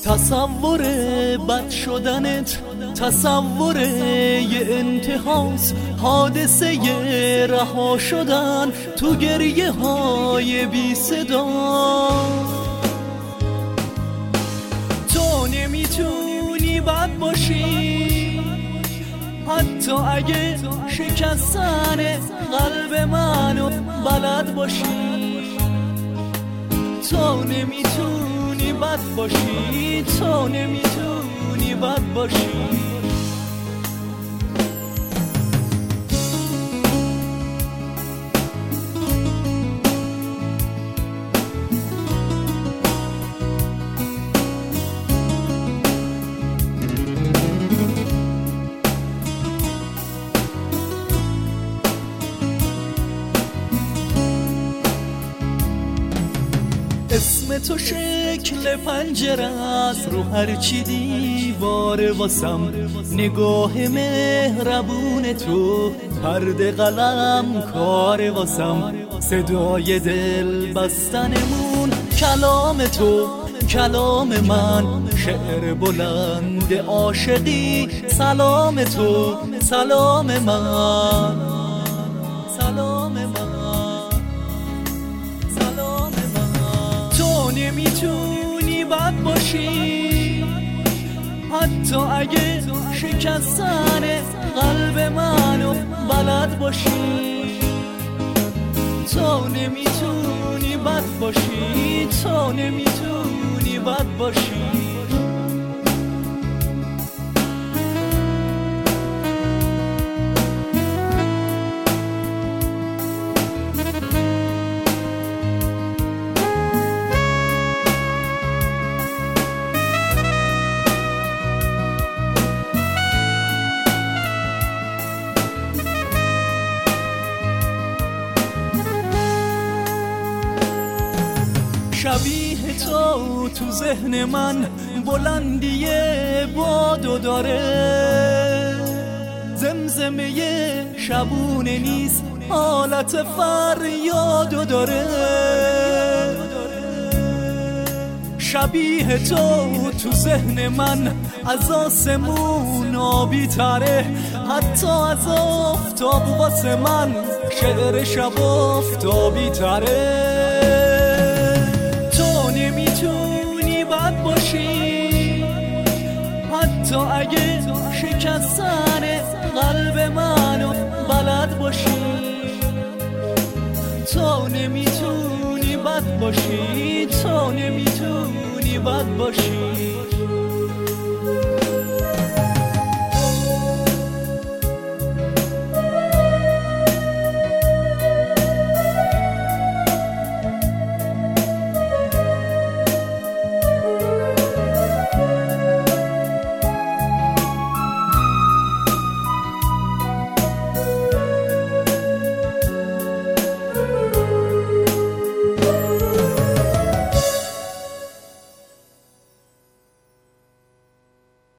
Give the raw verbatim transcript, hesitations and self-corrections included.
تصور بد شدنت تصور یه انتهاس، حادثه یه رها شدن تو گریه های بی صدا. تو نمیتونی بد باشی حتی اگه شکستن قلب منو بلد باشی. تو نمیتونی بد باشی، تو نمیتونی بد باشی. اسم تو شکل پنجره است رو هرچی دیواره واسم، نگاه مهربون تو پرده قلم کار واسم، صدای دل بستنمون کلام تو کلام من، شعر بلند عاشقی سلام تو سلام من، سلام من. تو نمیتونی بد باشی حتی اگه شکستن قلب منو بلد باشی. تو نمیتونی بد باشی، تو نمیتونی بد باشی. شبیه تو تو ذهن من بلندیه بادو داره، زمزمه شبونه نیست حالت فریادو داره. شبیه تو تو ذهن من از آسمون آبی تره، حتی از آفتاب واسه من شعر شب آفتابی تره. نمیتونی بد باشی حتی اگه شکستن قلب منو بلد باشی. تو نمیتونی بد باشی، تو نمیتونی بد باشی.